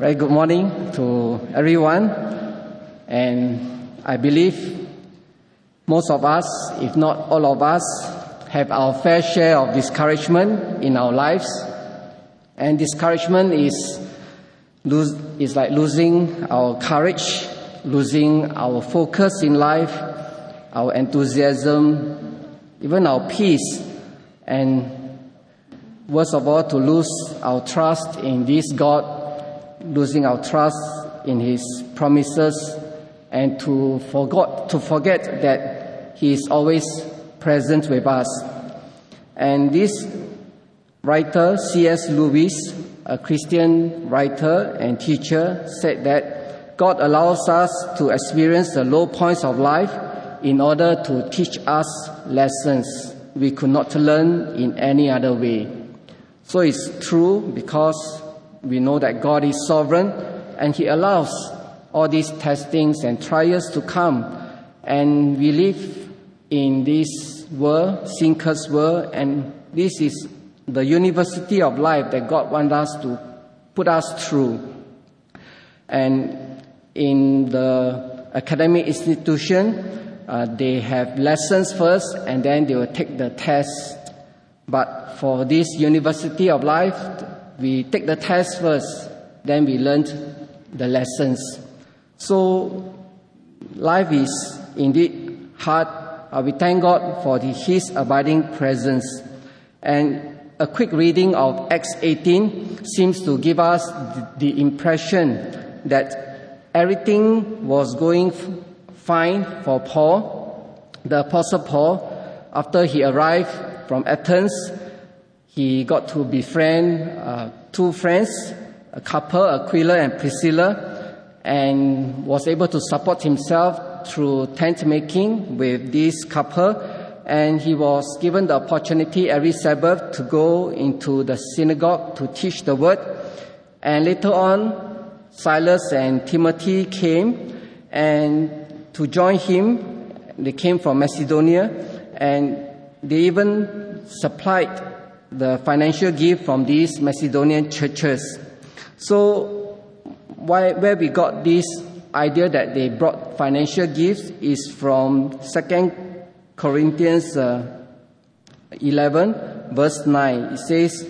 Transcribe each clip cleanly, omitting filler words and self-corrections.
Very good morning to everyone, and I believe most of us, if not all of us, have our fair share of discouragement in our lives. And discouragement is like losing our courage, losing our focus in life, our enthusiasm, even our peace, and worst of all, to lose our trust in this God, losing our trust in His promises, and to forget that He is always present with us. And this writer, C.S. Lewis, a Christian writer and teacher, said that God allows us to experience the low points of life in order to teach us lessons we could not learn in any other way. So it's true because we know that God is sovereign and He allows all these testings and trials to come. And we live in this world, sinker's world, and this is the university of life that God wants us to put us through. And in the academic institution, they have lessons first and then they will take the test. But for this university of life, we take the test first, then we learn the lessons. So life is indeed hard. We thank God for His abiding presence. And a quick reading of Acts 18 seems to give us the impression that everything was going fine for Paul, the Apostle Paul. After he arrived from Athens, he got to befriend two friends, a couple, Aquila and Priscilla, and was able to support himself through tent making with this couple. And he was given the opportunity every Sabbath to go into the synagogue to teach the word. And later on, Silas and Timothy came and to join him. They came from Macedonia, and they even supplied the financial gift from these Macedonian churches. So where we got this idea that they brought financial gifts is from 2 Corinthians 11, verse 9. It says,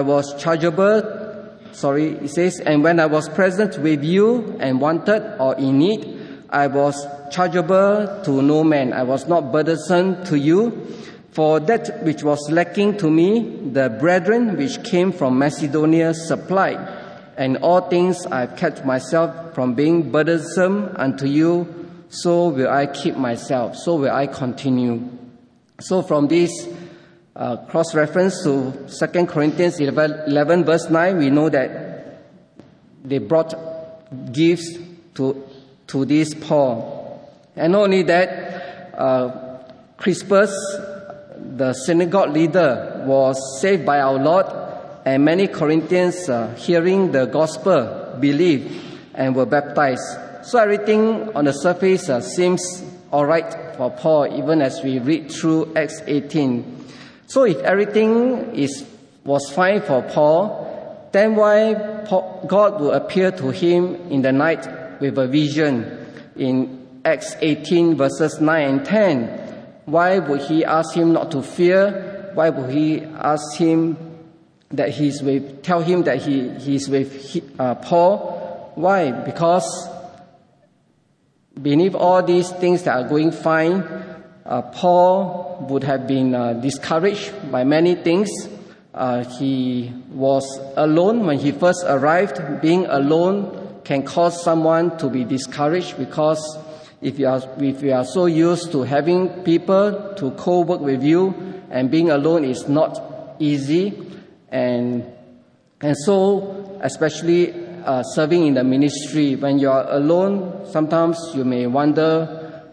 it says, and when I was present with you and wanted or in need, I was chargeable to no man. I was not burdensome to you. For that which was lacking to me, the brethren which came from Macedonia supplied. And all things I have kept myself from being burdensome unto you, so will I keep myself, so will I continue. So from this cross-reference to 2 Corinthians 11 verse 9, we know that they brought gifts to this Paul. And not only that, Crispus, the synagogue leader, was saved by our Lord, and many Corinthians, hearing the gospel, believed and were baptized. So everything on the surface seems all right for Paul, even as we read through Acts 18. So if everything was fine for Paul, then why God will appear to him in the night with a vision in Acts 18 verses 9 and 10? Why would he ask him not to fear? Why would he ask him that tell him that he's with Paul? Why? Because beneath all these things that are going fine, Paul would have been discouraged by many things. He was alone when he first arrived. Being alone can cause someone to be discouraged, because if you are so used to having people to co-work with you, and being alone is not easy. And so, especially serving in the ministry, when you are alone, sometimes you may wonder,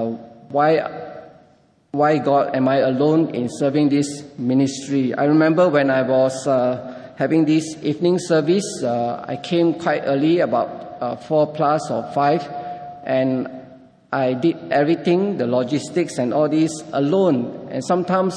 why God am I alone in serving this ministry? I remember when I was having this evening service, I came quite early, about 4+ or 5, and I did everything, the logistics and all this alone. And sometimes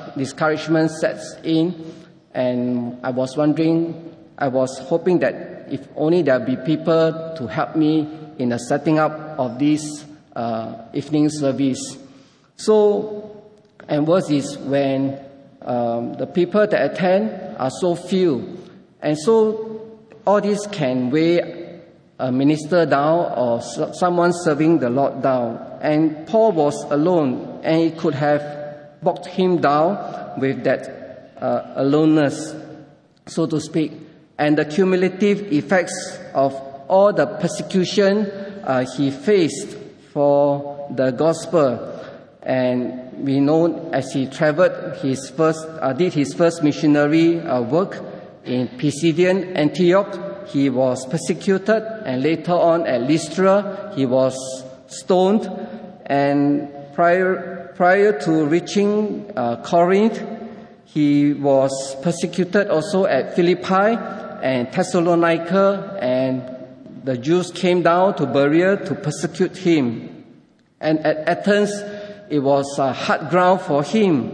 discouragement sets in, and I was hoping that if only there be people to help me in the setting up of this evening service. So, and worse is when the people that attend are so few, and so all this can weigh a minister down or someone serving the Lord down. And Paul was alone, and it could have bogged him down with that aloneness, so to speak. And the cumulative effects of all the persecution he faced for the gospel. And we know as he traveled, did his first missionary work in Pisidian Antioch, he was persecuted, and later on at Lystra, he was stoned. And prior to reaching Corinth, he was persecuted also at Philippi and Thessalonica, and the Jews came down to Berea to persecute him. And at Athens, it was hard ground for him.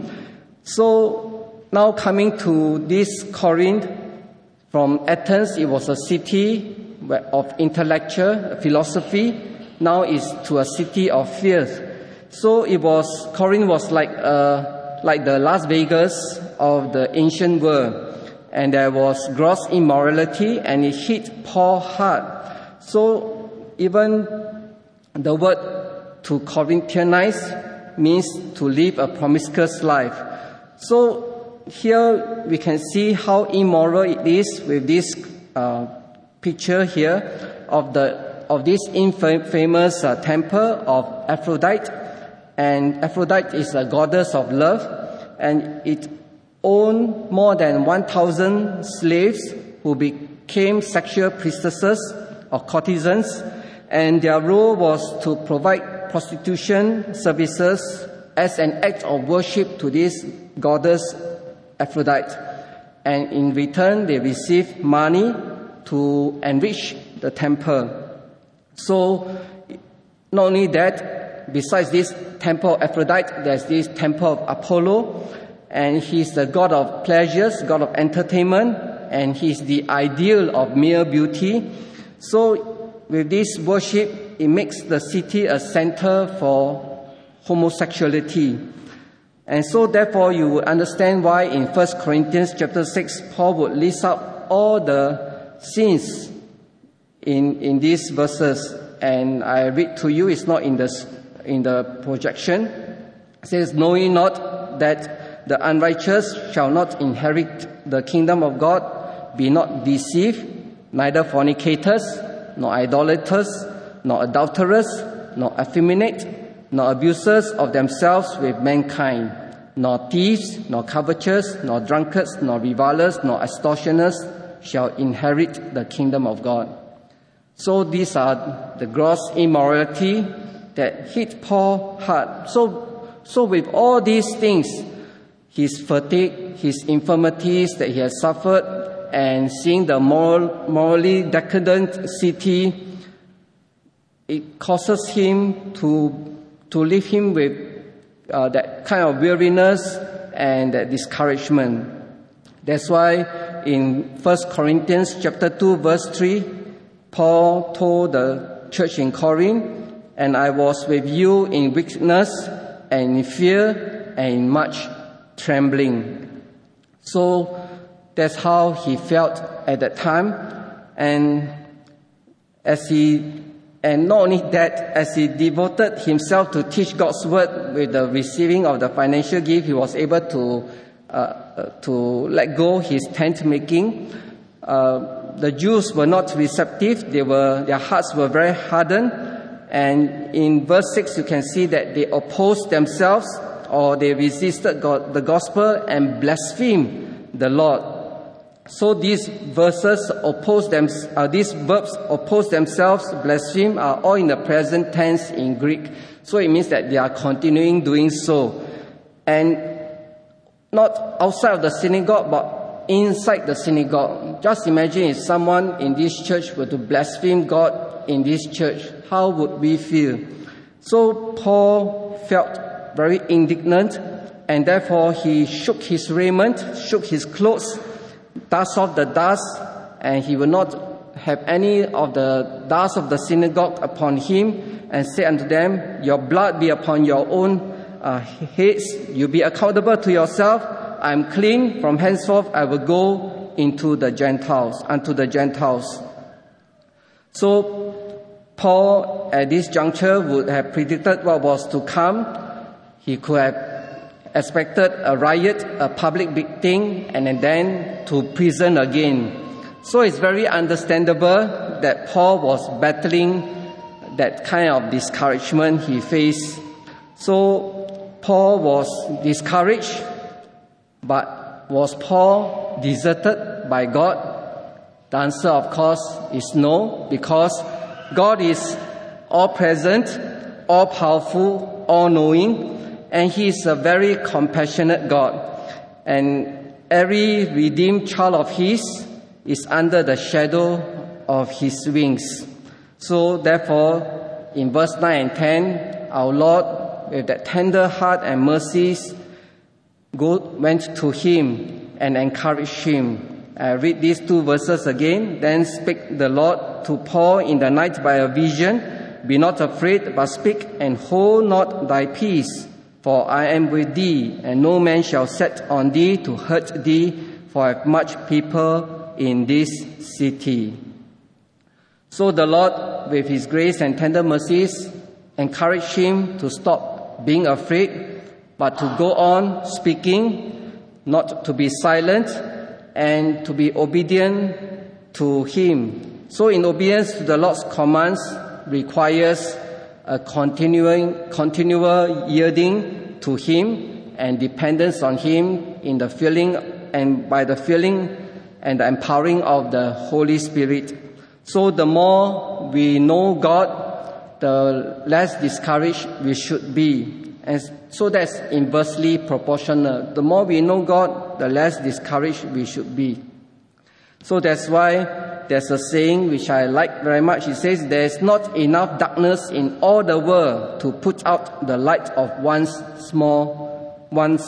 So now coming to this Corinth, from Athens, it was a city of intellectual philosophy. Now it's to a city of fears. So Corinth was like the Las Vegas of the ancient world. And there was gross immorality, and it hit Paul hard. So even the word to Corinthianize means to live a promiscuous life. So here we can see how immoral it is with this picture here of this infamous temple of Aphrodite. And Aphrodite is a goddess of love, and it owned more than 1,000 slaves who became sexual priestesses or courtesans, and their role was to provide prostitution services as an act of worship to this goddess Aphrodite. And in return, they received money to enrich the temple. So, not only that, besides this temple of Aphrodite, there's this temple of Apollo, and he's the god of pleasures, god of entertainment, and he's the ideal of mere beauty. So, with this worship, it makes the city a center for homosexuality. And so, therefore, you will understand why in 1 Corinthians chapter 6, Paul would list out all the sins in these verses. And I read to you, it's not in the projection. It says, knowing not that the unrighteous shall not inherit the kingdom of God, be not deceived, neither fornicators, nor idolaters, nor adulterers, nor effeminate, nor abusers of themselves with mankind, nor thieves, nor covetous, nor drunkards, nor revilers, nor extortioners shall inherit the kingdom of God. So these are the gross immorality that hit Paul hard. So with all these things, his fatigue, his infirmities that he has suffered, and seeing the morally decadent city, it causes him to leave him with that kind of weariness and that discouragement. That's why in 1 Corinthians chapter 2 verse 3, Paul told the church in Corinth, and I was with you in weakness and in fear and in much trembling. So that's how he felt at that time. And not only that, as he devoted himself to teach God's word with the receiving of the financial gift, he was able to let go his tent making. The Jews were not receptive. Their hearts were very hardened. And in verse 6, you can see that they opposed themselves, or they resisted the gospel and blasphemed the Lord. So these verbs oppose themselves, blaspheme, are all in the present tense in Greek. So it means that they are continuing doing so. And not outside of the synagogue, but inside the synagogue. Just imagine if someone in this church were to blaspheme God in this church, how would we feel? So Paul felt very indignant, and therefore he shook his raiment, shook his clothes, dust off the dust, and he will not have any of the dust of the synagogue upon him, and said unto them, Your blood be upon your own heads. You be accountable to yourself. I am clean. From henceforth I will go unto the Gentiles. So Paul at this juncture would have predicted what was to come. He could have expected a riot, a public beating, and then to prison again. So it's very understandable that Paul was battling that kind of discouragement he faced. So Paul was discouraged, but was Paul deserted by God? The answer, of course, is no, because God is all-present, all-powerful, all-knowing, and He is a very compassionate God. And every redeemed child of His is under the shadow of His wings. So therefore, in verse 9 and 10, our Lord, with that tender heart and mercies, went to him and encouraged him. I read these two verses again. Then spake the Lord to Paul in the night by a vision. Be not afraid, but speak, and hold not thy peace. For I am with thee, and no man shall set on thee to hurt thee, for I have much people in this city. So the Lord, with His grace and tender mercies, encouraged him to stop being afraid, but to go on speaking, not to be silent, and to be obedient to Him. So in obedience to the Lord's commands requires a continual yielding to Him and dependence on Him in the filling and by the filling and the empowering of the Holy Spirit. So the more we know God, the less discouraged we should be. And so that's inversely proportional. The more we know God, the less discouraged we should be. So that's why there's a saying which I like very much. It says, there is not enough darkness in all the world to put out the light of one small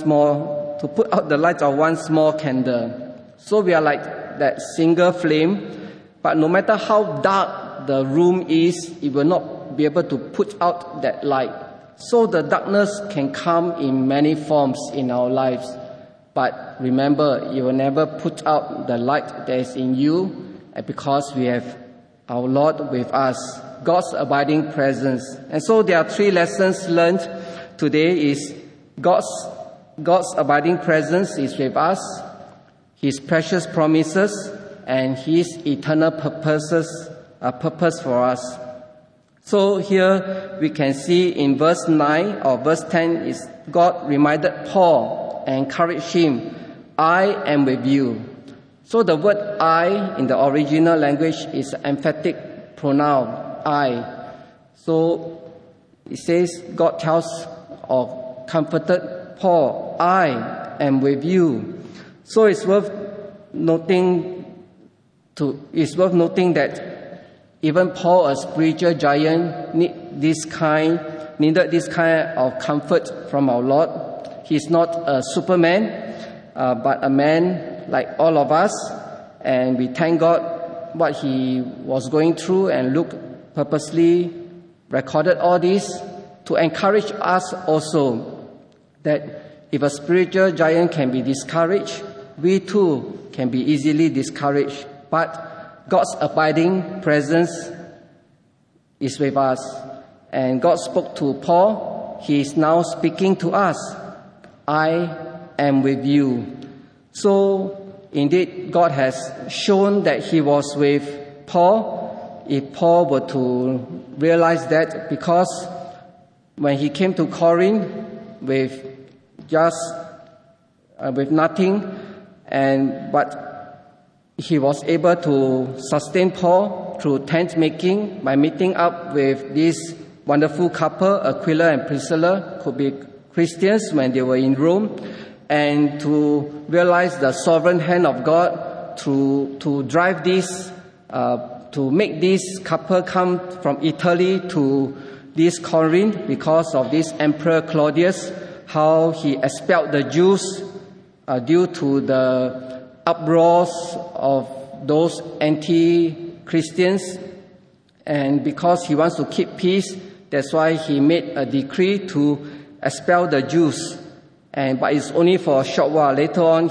candle. So we are like that single flame, but no matter how dark the room is, it will not be able to put out that light. So the darkness can come in many forms in our lives. But remember, you will never put out the light that is in you, because we have our Lord with us, God's abiding presence. And so there are three lessons learned today is God's abiding presence is with us, His precious promises, and His eternal purpose for us. So here we can see in verse 9 or verse 10 is God reminded Paul and encouraged him, I am with you. So the word I in the original language is an emphatic pronoun, I. So it says God tells or comforted Paul, I am with you. So it's worth noting that even Paul, a spiritual giant, needed this kind of comfort from our Lord. He's not a superman, but a man like all of us. And we thank God what he was going through, and Luke purposely recorded all this to encourage us also that if a spiritual giant can be discouraged, we too can be easily discouraged. But God's abiding presence is with us. And God spoke to Paul. He is now speaking to us. I am with you. So, indeed, God has shown that He was with Paul. If Paul were to realize that, because when he came to Corinth with nothing, but he was able to sustain Paul through tent making by meeting up with this wonderful couple, Aquila and Priscilla, could be Christians when they were in Rome, and to realize the sovereign hand of God to drive this, to make this couple come from Italy to this Corinth because of this Emperor Claudius, how he expelled the Jews due to the uproars of those anti-Christian Christians, and because he wants to keep peace, that's why he made a decree to expel the Jews. But it's only for a short while. Later on,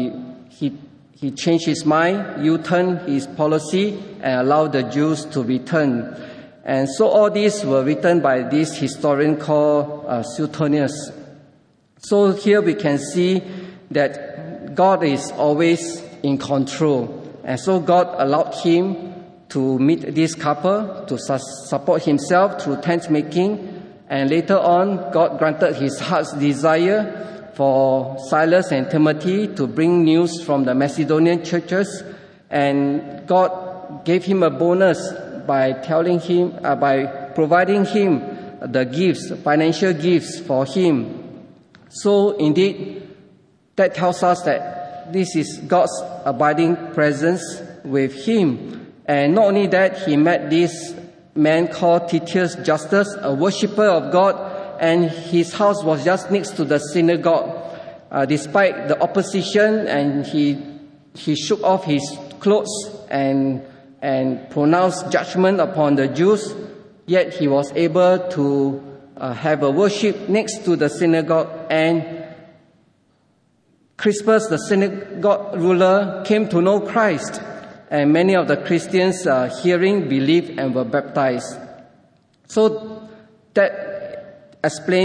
he changed his mind, U-turned his policy, and allowed the Jews to return. And so all these were written by this historian called Suetonius. So here we can see that God is always in control. And so God allowed him to meet this couple, to support himself through tent making. And later on, God granted his heart's desire for Silas and Timothy to bring news from the Macedonian churches. And God gave him a bonus by providing him the gifts, financial gifts for him. So indeed, that tells us that this is God's abiding presence with him. And not only that, he met this man called Titius Justus, a worshipper of God, and his house was just next to the synagogue. Despite the opposition, and he shook off his clothes and pronounced judgment upon the Jews, yet he was able to have a worship next to the synagogue. And Crispus, the synagogue ruler, came to know Christ. And many of the Christians hearing believed and were baptized. So that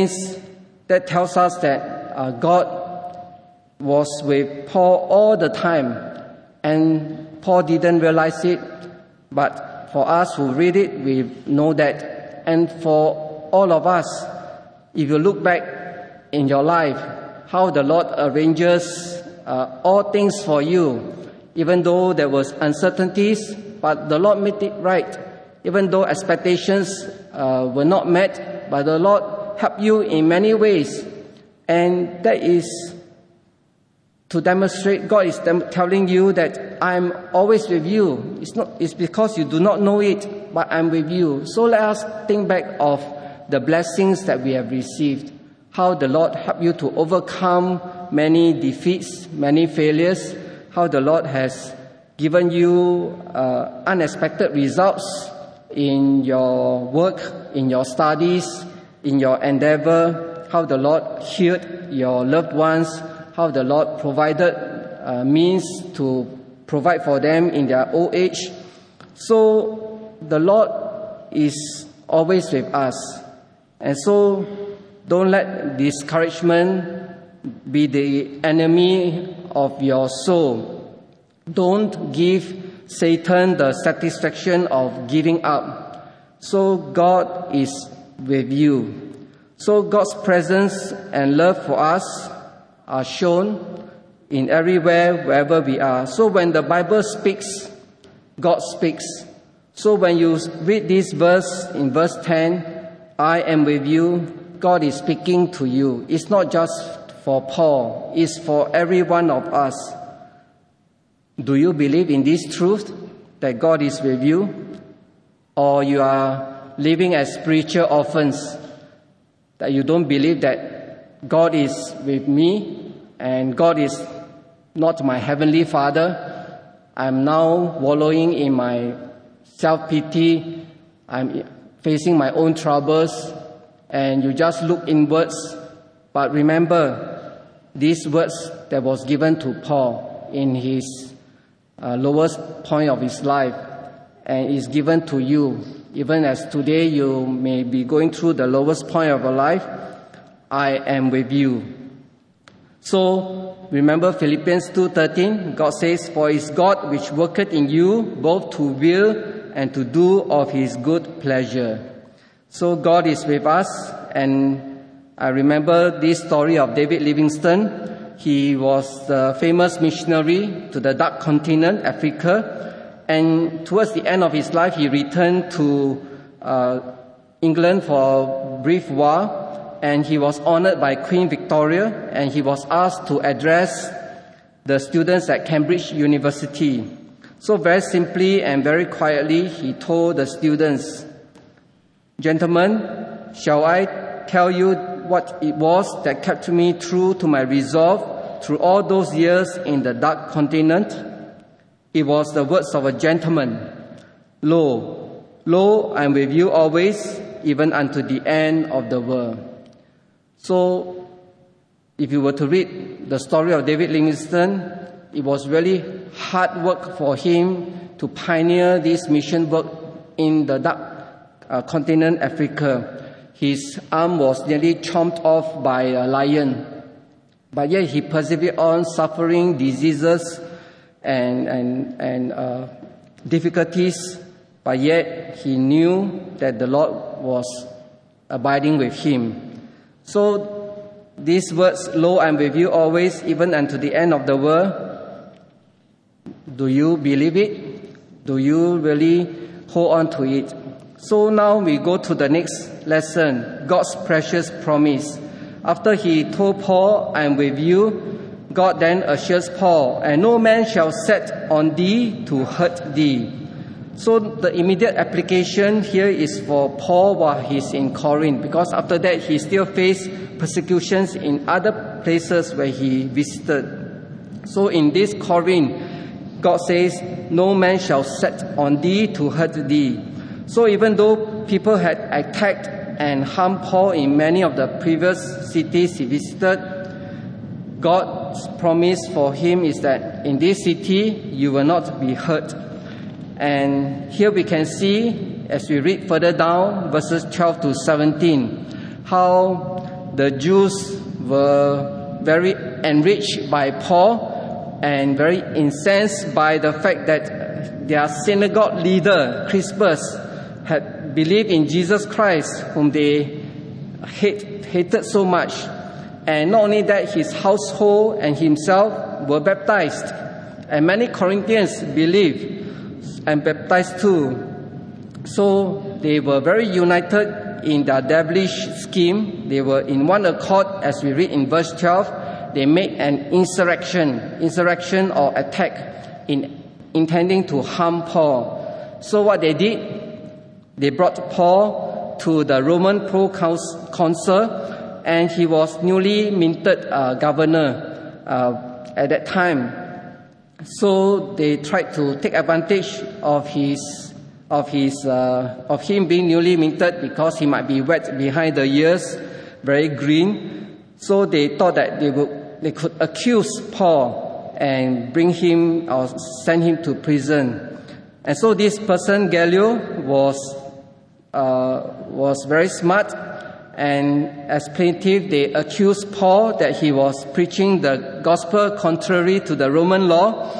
tells us that God was with Paul all the time. And Paul didn't realize it, but for us who read it, we know that. And for all of us, if you look back in your life, how the Lord arranges all things for you, even though there was uncertainties, but the Lord made it right. Even though expectations were not met, but the Lord helped you in many ways. And that is to demonstrate God is telling you that I'm always with you. It's because you do not know it, but I'm with you. So let us think back of the blessings that we have received, how the Lord helped you to overcome many defeats, many failures, how the Lord has given you unexpected results in your work, in your studies, in your endeavor, how the Lord healed your loved ones, how the Lord provided means to provide for them in their old age. So the Lord is always with us. And so don't let discouragement be the enemy of your soul. Don't give Satan the satisfaction of giving up. So God is with you. So God's presence and love for us are shown in everywhere, wherever we are. So when the Bible speaks, God speaks. So when you read this verse in verse 10, I am with you, God is speaking to you. It's not just for Paul, it's for every one of us. Do you believe in this truth, that God is with you? Or you are living as spiritual orphans, that you don't believe that God is with me and God is not my heavenly Father? I'm now wallowing in my self-pity. I'm facing my own troubles, and you just look inwards. But remember these words that was given to Paul in his lowest point of his life, and is given to you. Even as today you may be going through the lowest point of your life, I am with you. So remember Philippians 2:13, God says, for it's God which worketh in you both to will and to do of his good pleasure. So God is with us. And I remember this story of David Livingstone. He was the famous missionary to the Dark Continent, Africa. And towards the end of his life, he returned to England for a brief while. And he was honored by Queen Victoria, and he was asked to address the students at Cambridge University. So very simply and very quietly, he told the students, gentlemen, shall I tell you what it was that kept me true to my resolve through all those years in the Dark Continent? It was the words of a gentleman. Lo, I am with you always, even unto the end of the world. So, if you were to read the story of David Livingstone, it was really hard work for him to pioneer this mission work in the dark continent Africa. His arm was nearly chomped off by a lion, but yet he persevered on, suffering diseases and difficulties, but yet he knew that the Lord was abiding with him. So these words, lo, I am with you always, even unto the end of the world, do you believe it? Do you really hold on to it? So now we go to the next lesson, God's precious promise. After he told Paul, I am with you, God then assures Paul, and no man shall set on thee to hurt thee. So the immediate application here is for Paul while he's in Corinth, because after that he still faced persecutions in other places where he visited. So in this Corinth, God says, no man shall set on thee to hurt thee. So even though people had attacked and harmed Paul in many of the previous cities he visited, God's promise for him is that in this city you will not be hurt. And here we can see, as we read further down, verses 12 to 17, how the Jews were very enriched by Paul and very incensed by the fact that their synagogue leader, Crispus, had believed in Jesus Christ, whom they hated so much. And not only that, his household and himself were baptized. And many Corinthians believed and baptized too. So they were very united in their devilish scheme. They were in one accord, as we read in verse 12. They made an insurrection or attack intending to harm Paul. So what they did, they brought Paul to the Roman proconsul, and he was newly minted governor at that time. So they tried to take advantage of him being newly minted, because he might be wet behind the ears, very green. So they thought that they could accuse Paul and bring him or send him to prison. And so this person, Gallio, was very smart, and as plaintiff they accused Paul that he was preaching the gospel contrary to the Roman law,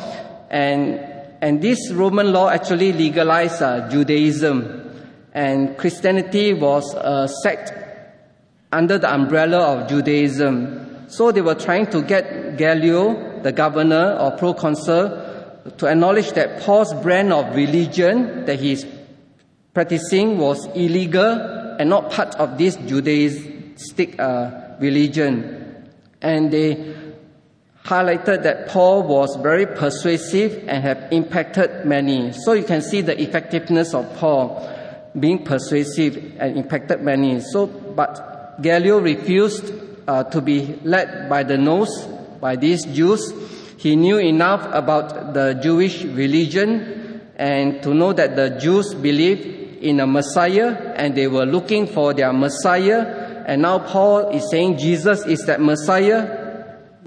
and this Roman law actually legalized Judaism, and Christianity was a sect under the umbrella of Judaism. So they were trying to get Gallio, the governor or proconsul, to acknowledge that Paul's brand of religion that he's practicing was illegal and not part of this Judaistic religion. And they highlighted that Paul was very persuasive and had impacted many. So you can see the effectiveness of Paul being persuasive and impacted many. But Gallio refused to be led by the nose by these Jews. He knew enough about the Jewish religion and to know that the Jews believed in a Messiah, and they were looking for their Messiah. And now Paul is saying Jesus is that Messiah.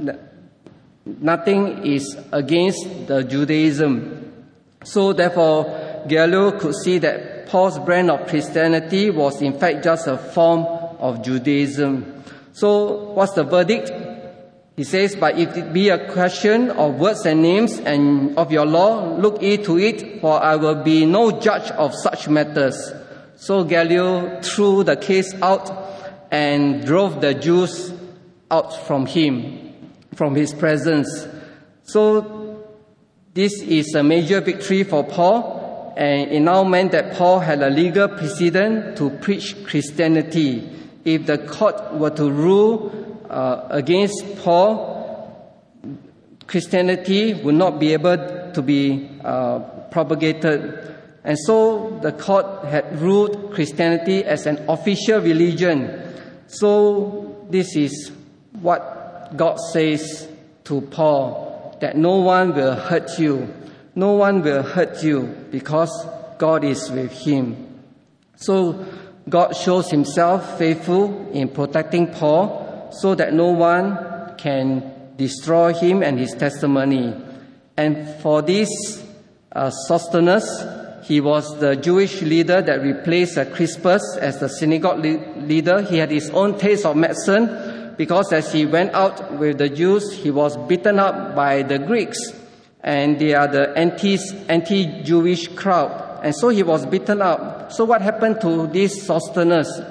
Nothing is against the Judaism. So therefore, Gallio could see that Paul's brand of Christianity was in fact just a form of Judaism. So what's the verdict? He says, but if it be a question of words and names and of your law, look ye to it, for I will be no judge of such matters. So Gallio threw the case out and drove the Jews out from him, from his presence. So this is a major victory for Paul, and it now meant that Paul had a legal precedent to preach Christianity. If the court were to rule against Paul, Christianity would not be able to be propagated. And so the court had ruled Christianity as an official religion. So this is what God says to Paul, that no one will hurt you. No one will hurt you, because God is with him. So God shows himself faithful in protecting Paul so that no one can destroy him and his testimony. And for this Sosthenes, he was the Jewish leader that replaced Crispus as the synagogue leader. He had his own taste of medicine because as he went out with the Jews, he was beaten up by the Greeks. And they are the anti-Jewish crowd. And so he was beaten up. So what happened to this Sosthenes?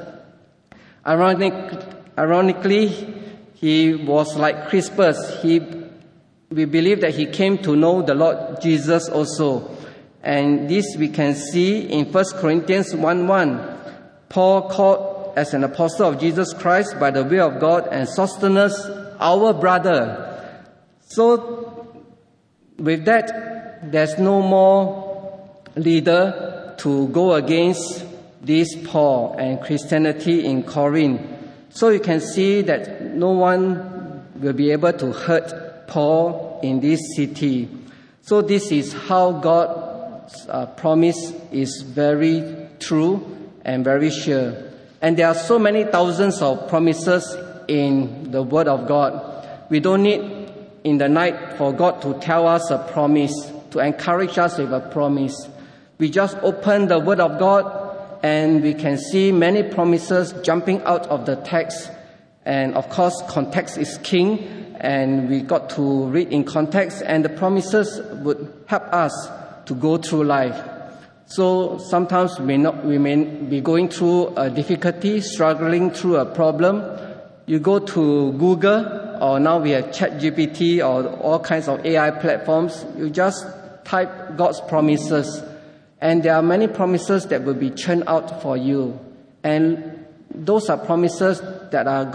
Ironically, he was like Crispus. We believe that he came to know the Lord Jesus also. And this we can see in 1 Corinthians 1:1. Paul, called as an apostle of Jesus Christ by the will of God, and Sosthenes, our brother. So with that, there's no more leader to go against this Paul and Christianity in Corinth. So you can see that no one will be able to hurt Paul in this city. So this is how God's promise is very true and very sure. And there are so many thousands of promises in the Word of God. We don't need in the night for God to tell us a promise, to encourage us with a promise. We just open the Word of God and we can see many promises jumping out of the text. And of course, context is king, and we got to read in context, and the promises would help us to go through life. So sometimes we may be going through a difficulty, struggling through a problem. You go to Google, or now we have ChatGPT or all kinds of AI platforms. You just type God's promises. And there are many promises that will be churned out for you. And those are promises that are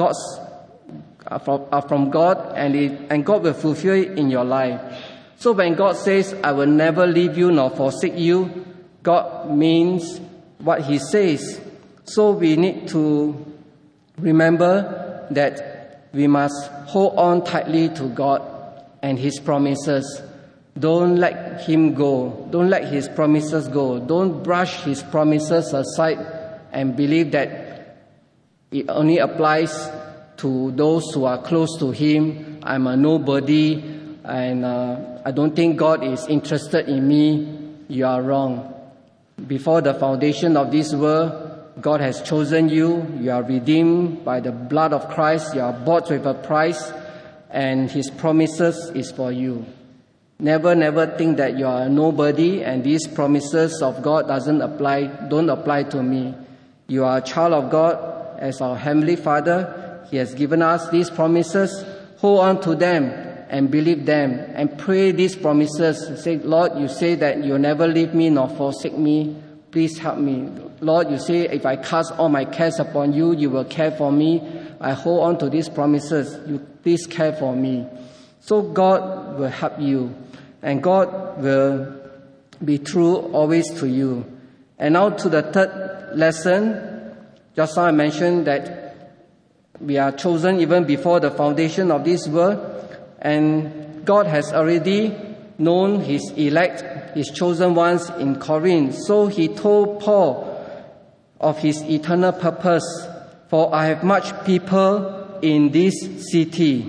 from God, and God will fulfill it in your life. So when God says, I will never leave you nor forsake you, God means what He says. So we need to remember that we must hold on tightly to God and His promises. Don't let Him go. Don't let His promises go. Don't brush His promises aside and believe that it only applies to those who are close to Him. I'm a nobody, and I don't think God is interested in me. You are wrong. Before the foundation of this world, God has chosen you. You are redeemed by the blood of Christ. You are bought with a price, and His promises is for you. Never think that you are a nobody and these promises of God don't apply to me. You are a child of God as our Heavenly Father. He has given us these promises. Hold on to them and believe them and pray these promises. Say, Lord, you say that you'll never leave me nor forsake me. Please help me. Lord, you say if I cast all my cares upon you, you will care for me. I hold on to these promises. You please care for me. So God will help you. And God will be true always to you. And now to the third lesson. Just now I mentioned that we are chosen even before the foundation of this world. And God has already known His elect, His chosen ones in Corinth. So He told Paul of His eternal purpose. For I have much people in this city.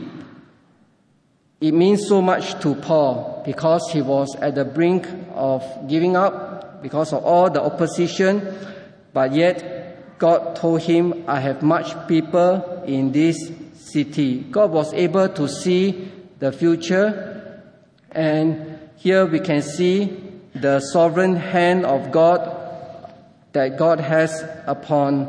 It means so much to Paul because he was at the brink of giving up because of all the opposition. But yet God told him, I have much people in this city. God was able to see the future. And here we can see the sovereign hand of God that God has upon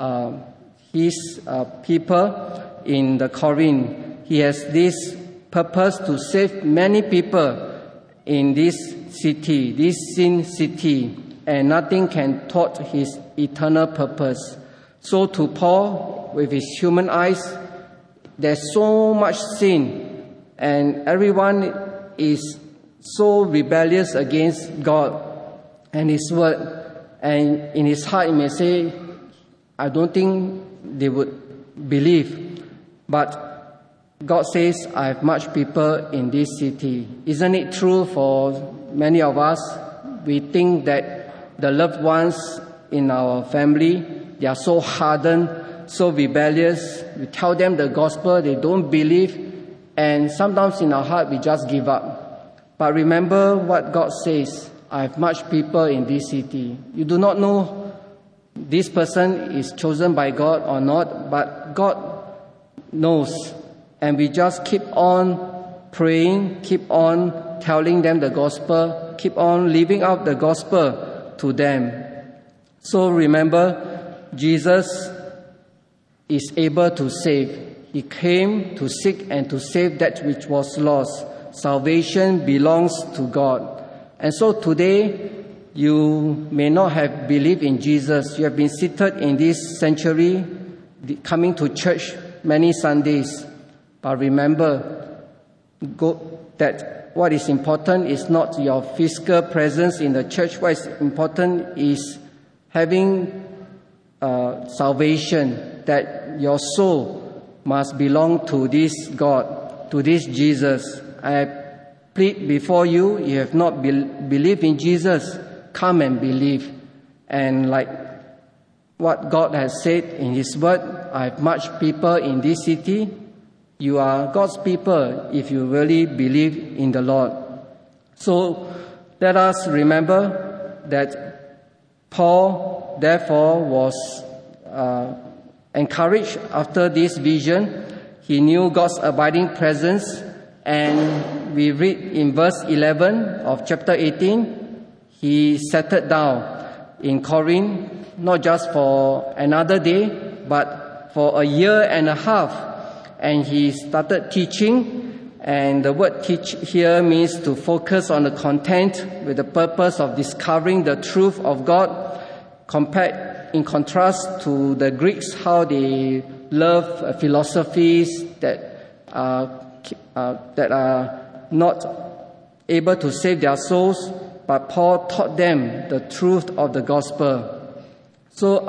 His people in the Corinth. He has this purpose to save many people in this city, this sin city, and nothing can thwart His eternal purpose. So to Paul, with his human eyes, there's so much sin, and everyone is so rebellious against God and His word. And in his heart, he may say, I don't think they would believe. But God says, I have much people in this city. Isn't it true for many of us? We think that the loved ones in our family, they are so hardened, so rebellious. We tell them the gospel, they don't believe, and sometimes in our heart we just give up. But remember what God says, I have much people in this city. You do not know this person is chosen by God or not, but God knows. And we just keep on praying, keep on telling them the gospel, keep on living out the gospel to them. So remember, Jesus is able to save. He came to seek and to save that which was lost. Salvation belongs to God. And so today, you may not have believed in Jesus. You have been seated in this sanctuary, coming to church many Sundays. But remember that what is important is not your physical presence in the church. What is important is having salvation, that your soul must belong to this God, to this Jesus. I plead before you, you have not believed in Jesus, come and believe. And like what God has said in His Word, I have much people in this city. You are God's people if you really believe in the Lord. So let us remember that Paul, therefore, was encouraged after this vision. He knew God's abiding presence, and we read in verse 11 of chapter 18, he settled down in Corinth, not just for another day, but for a year and a half. And he started teaching, and the word teach here means to focus on the content with the purpose of discovering the truth of God, in contrast to the Greeks, how they love philosophies that are not able to save their souls, but Paul taught them the truth of the gospel. So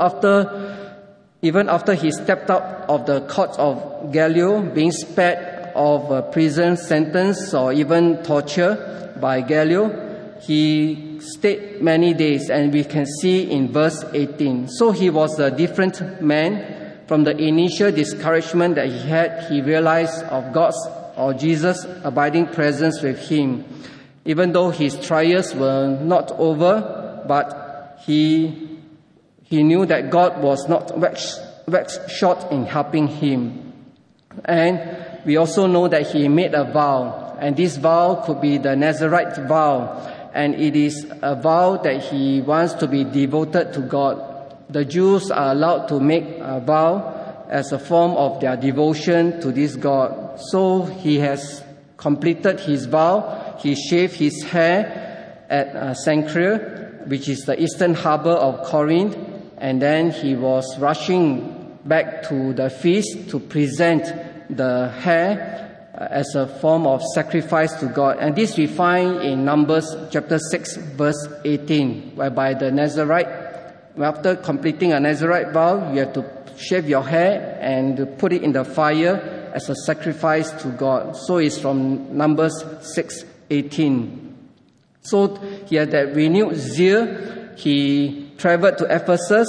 even after he stepped out of the court of Gallio, being spared of a prison sentence or even torture by Gallio, he stayed many days, and we can see in verse 18. So he was a different man. From the initial discouragement that he had, he realized of God's or Jesus' abiding presence with him. Even though his trials were not over, but he knew that God was not waxed short in helping him. And we also know that he made a vow, and this vow could be the Nazarite vow, and it is a vow that he wants to be devoted to God. The Jews are allowed to make a vow as a form of their devotion to this God. So he has completed his vow. He shaved his hair at Cenchreae, which is the eastern harbor of Corinth, and then he was rushing back to the feast to present the hair as a form of sacrifice to God. And this we find in Numbers chapter 6, verse 18, whereby the Nazarite, after completing a Nazarite vow, you have to shave your hair and put it in the fire as a sacrifice to God. So it's from Numbers 6:18. So he had that renewed zeal. He traveled to Ephesus,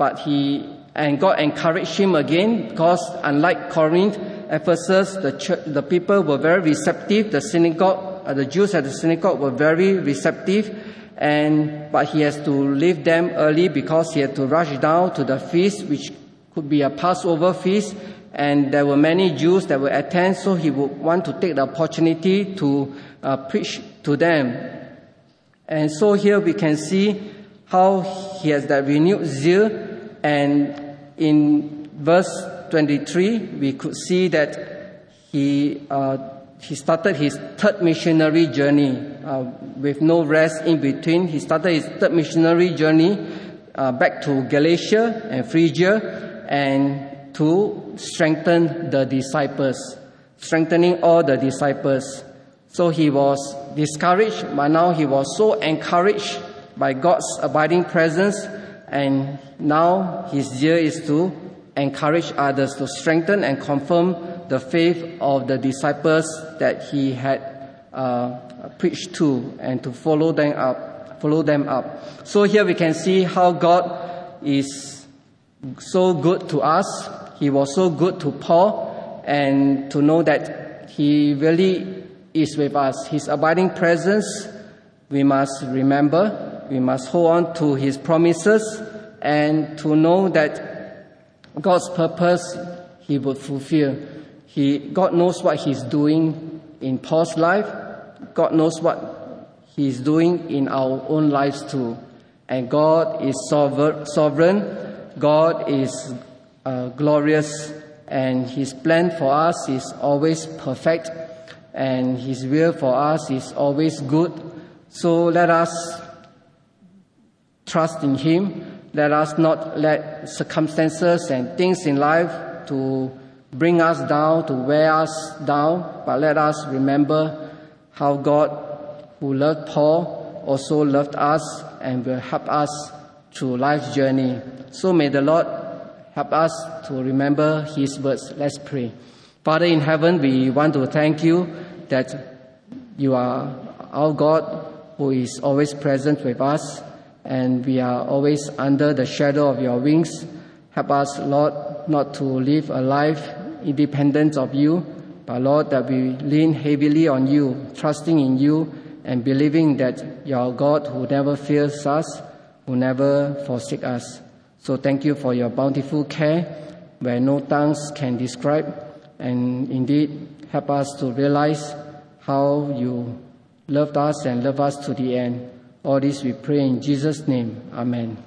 and God encouraged him again, because unlike Corinth, Ephesus, the people were very receptive. The Jews at the synagogue were very receptive, but he has to leave them early because he had to rush down to the feast, which could be a Passover feast, and there were many Jews that would attend, so he would want to take the opportunity to preach to them. And so here we can see how he has that renewed zeal, and in verse 23, we could see that he started his third missionary journey with no rest in between. He started his third missionary journey back to Galatia and Phrygia, and to strengthen the disciples, strengthening all the disciples. So he was discouraged, but now he was so encouraged by God's abiding presence, and now his zeal is to encourage others, to strengthen and confirm the faith of the disciples that he had preached to, and to follow them up. follow them up. So here we can see how God is so good to us. He was so good to Paul, and to know that He really is with us. His abiding presence, we must remember. We must hold on to His promises, and to know that God's purpose He would fulfill. God knows what He's doing in Paul's life. God knows what He's doing in our own lives too. And God is sovereign. God is glorious. And His plan for us is always perfect. And His will for us is always good. So let us trust in Him. Let us not let circumstances and things in life to bring us down, to wear us down, but let us remember how God, who loved Paul, also loved us and will help us through life's journey. So may the Lord help us to remember His words. Let's pray. Father in heaven, we want to thank You that You are our God who is always present with us, and we are always under the shadow of Your wings. Help us, Lord, not to live a life independent of You, but Lord, that we lean heavily on You, trusting in You, and believing that You are God who never fails us, who never forsakes us. So thank You for Your bountiful care, where no tongues can describe, and indeed help us to realize how You loved us and love us to the end. All this we pray in Jesus' name. Amen.